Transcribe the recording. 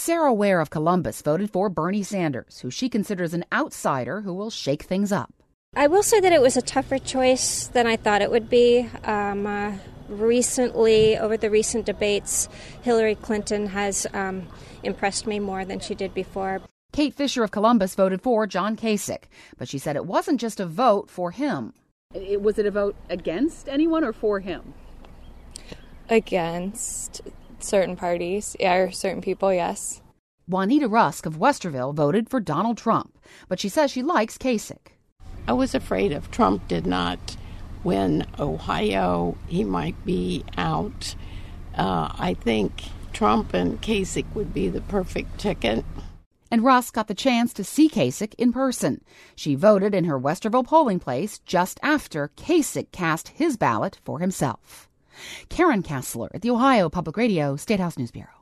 Sarah Ware of Columbus voted for Bernie Sanders, who she considers an outsider who will shake things up. I will say that it was a tougher choice than I thought it would be. Recently, over the recent debates, Hillary Clinton has impressed me more than she did before. Kate Fisher of Columbus voted for John Kasich, but she said it wasn't just a vote for him. Was it a vote against anyone or for him? Against certain parties, or certain people, yes. Juanita Rusk of Westerville voted for Donald Trump, but she says she likes Kasich. I was afraid if Trump did not win Ohio, he might be out. I think Trump and Kasich would be the perfect ticket. And Rusk got the chance to see Kasich in person. She voted in her Westerville polling place just after Kasich cast his ballot for himself. Karen Kassler at the Ohio Public Radio State House News Bureau.